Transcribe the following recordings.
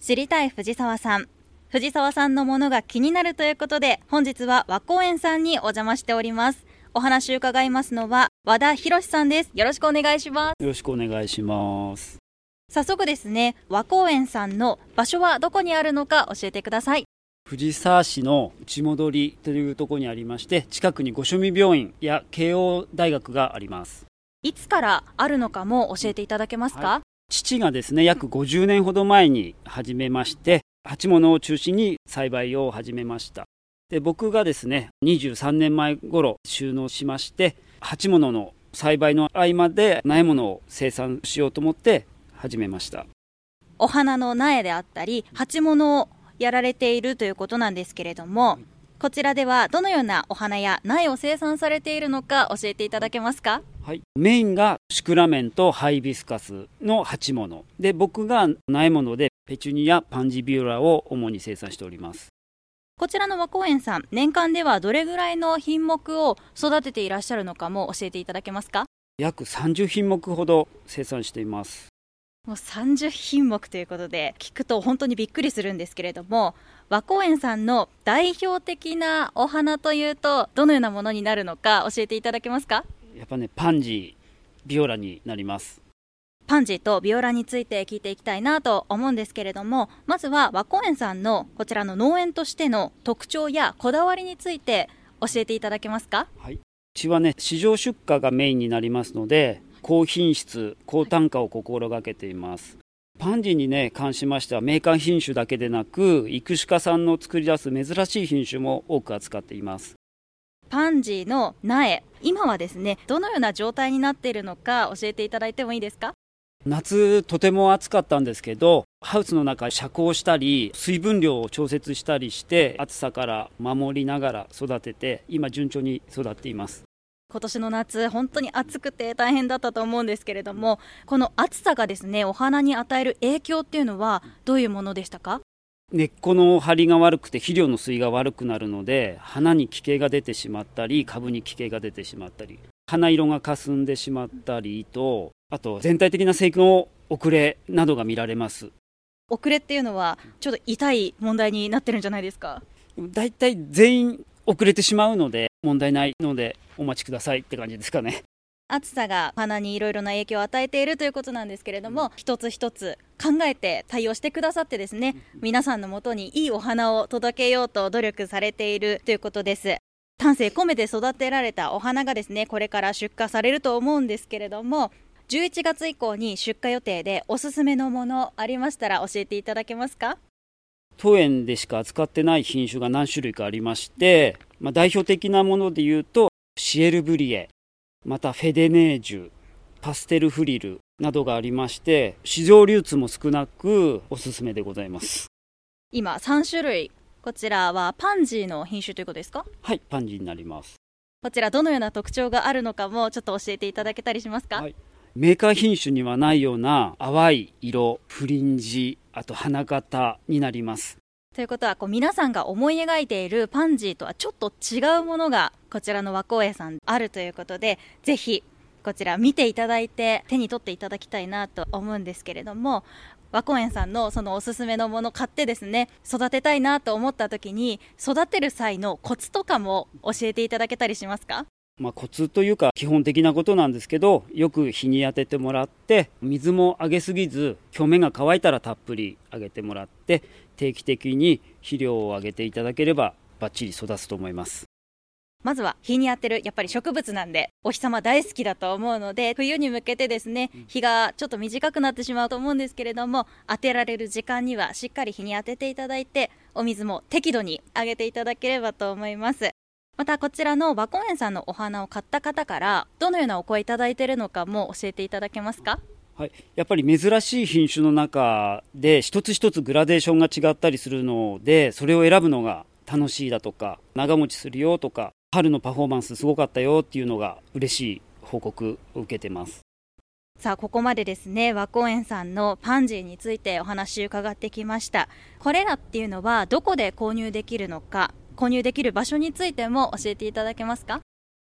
知りたい藤沢さん。藤沢さんのものが気になるということで、本日は和光園さんにお邪魔しております。お話を伺いますのは和田博さんです。よろしくお願いします。 よろしくお願いします。 早速ですね、和光園さんの場所はどこにあるのか教えてください。 藤沢市の内戻りというところにありまして、近くに御所見病院や慶応大学があります。 いつからあるのかも教えていただけますか？ はい、父がですね、約50年ほど前に始めまして、鉢物を中心に栽培を始めました。で、僕がですね、23年前頃就農しまして、鉢物の栽培の合間で苗物を生産しようと思って始めました。 お花の苗であったり鉢物をやられているということなんですけれども、こちらではどのようなお花や苗を生産されているのか教えていただけますか？ はい、メインがシクラメンとハイビスカスの鉢物で、僕が苗物でペチュニア、パンジビオラを主に生産しております。 こちらの和光園さん、年間ではどれぐらいの品目を育てていらっしゃるのかも教えていただけますか？ 約30品目ほど生産しています。 もう30品目ということで、聞くと本当にびっくりするんですけれども、和光園さんの代表的なお花というとどのようなものになるのか教えていただけますか？ やっぱね、パンジー、ビオラになります。 パンジーとビオラについて聞いていきたいなと思うんですけれども、まずは和光園さんのこちらの農園としての特徴やこだわりについて教えていただけますか？ はい、うちはね、市場出荷がメインになりますので、高品質、高単価を心がけています。パンジーにね、関しましてはメーカー品種だけでなく、育種家さんの作り出す珍しい品種も多く扱っています。 パンジーの苗、今はですね、どのような状態になっているのか教えていただいてもいいですか？ 夏とても暑かったんですけど、ハウスの中遮光したり水分量を調節したりして暑さから守りながら育てて、今順調に育っています。 今年の夏、本当に暑くて大変だったと思うんですけれども、この暑さがですね、お花に与える影響っていうのはどういうものでしたか？ 根っこの張りが悪くて肥料の水が悪くなるので、花に奇形が出てしまったり、株に奇形が出てしまったり、花色がかすんでしまったりと、あと全体的な生育の遅れなどが見られます。 遅れっていうのはちょっと痛い問題になってるんじゃないですか？ だいたい全員遅れてしまうので問題ないのでお待ちくださいって感じですかね。 暑さが花にいろいろな影響を与えているということなんですけれども、一つ一つ考えて対応してくださってですね、皆さんのもとにいいお花を届けようと努力されているということです。丹精込めて育てられたお花がですね、これから出荷されると思うんですけれども、11月以降に出荷予定でおすすめのものありましたら教えていただけますか？ 当園でしか扱ってない品種が何種類かありまして、代表的なものでいうとシエルブリエ、またフェデネージュ、パステルフリルなどがありまして、市場流通も少なくおすすめでございます。 今3種類、こちらはパンジーの品種ということですか？ はい、パンジーになります。 こちらどのような特徴があるのかもちょっと教えていただけたりしますか？ はい、メーカー品種にはないような淡い色、フリンジ、あと花形になります。 ということは皆さんが思い描いているパンジーとはちょっと違うものがこちらの和光園さんあるということで、ぜひこちら見ていただいて手に取っていただきたいなと思うんですけれども、和光園さんのそのおすすめのもの買ってですね、育てたいなと思った時に育てる際のコツとかも教えていただけたりしますか？ コツというか基本的なことなんですけど、よく日に当ててもらって、水もあげすぎず、表面が乾いたらたっぷりあげてもらって、定期的に肥料をあげていただければバッチリ育つと思います。 まずは日に当てる、やっぱり植物なんでお日様大好きだと思うので、冬に向けてですね、日がちょっと短くなってしまうと思うんですけれども、当てられる時間にはしっかり日に当てていただいて、お水も適度にあげていただければと思います。またこちらの和光園さんのお花を買った方からどのようなお声いただいているのかも教えていただけますか？ はい、やっぱり珍しい品種の中で一つ一つグラデーションが違ったりするので、それを選ぶのが楽しいだとか、長持ちするよとか、春のパフォーマンスすごかったよっていうのが嬉しい報告を受けてます。 さあ、ここまでですね、和光園さんのパンジーについてお話を伺ってきました。これらっていうのはどこで購入できるのか、購入できる場所についても教えていただけますか？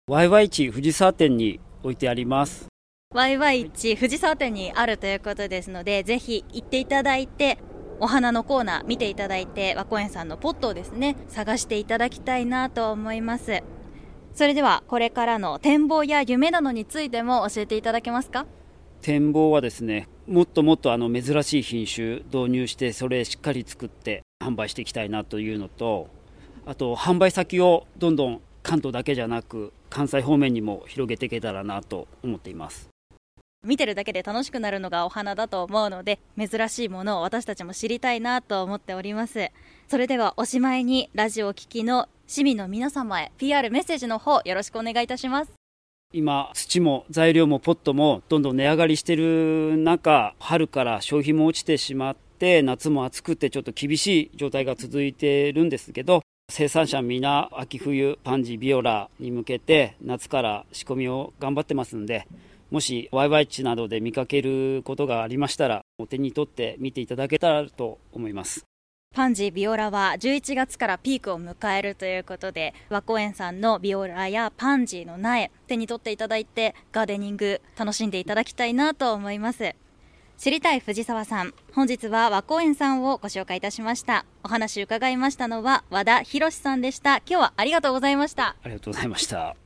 YY1 藤沢店に置いてあります。 YY1 藤沢店にあるということですので、ぜひ行っていただいてお花のコーナー見ていただいて、和光園さんのポットをですね探していただきたいなと思います。それではこれからの展望や夢などについても教えていただけますか？ 展望はですね、もっともっと珍しい品種導入して、それしっかり作って販売していきたいなというのと、あと販売先をどんどん関東だけじゃなく関西方面にも広げていけたらなと思っています。 見てるだけで楽しくなるのがお花だと思うので、珍しいものを私たちも知りたいなと思っております。それではおしまいにラジオを聴きの市民の皆様へ PR メッセージの方よろしくお願いいたします。 今土も材料もポットもどんどん値上がりしてる中、春から消費も落ちてしまって、夏も暑くてちょっと厳しい状態が続いてるんですけど、生産者みんな秋冬パンジービオラに向けて夏から仕込みを頑張ってますんで、もしワイワイ地などで見かけることがありましたら、お手に取って見ていただけたらと思います。 パンジービオラは11月からピークを迎えるということで、和光園さんのビオラやパンジーの苗手に取っていただいて、ガーデニング楽しんでいただきたいなと思います。知りたい藤沢さん、本日は和光園さんをご紹介いたしました。お話伺いましたのは和田博さんでした。今日はありがとうございました。 ありがとうございました。